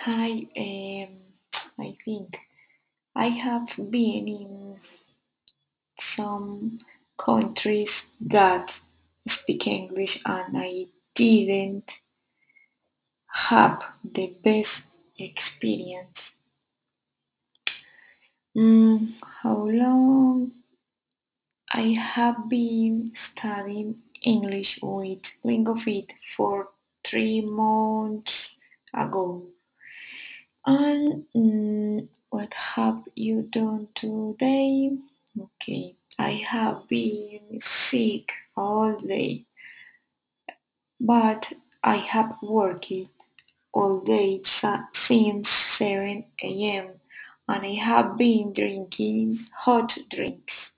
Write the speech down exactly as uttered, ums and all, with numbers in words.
Hi, um, I think I have been in some countries that speak English and I didn't have the best experience. Mm, how long I have been studying English with Lingofit for three months ago. And mm, what have you done today? Okay, I have been sick all day, but I have worked all day sa- since seven a m and I have been drinking hot drinks.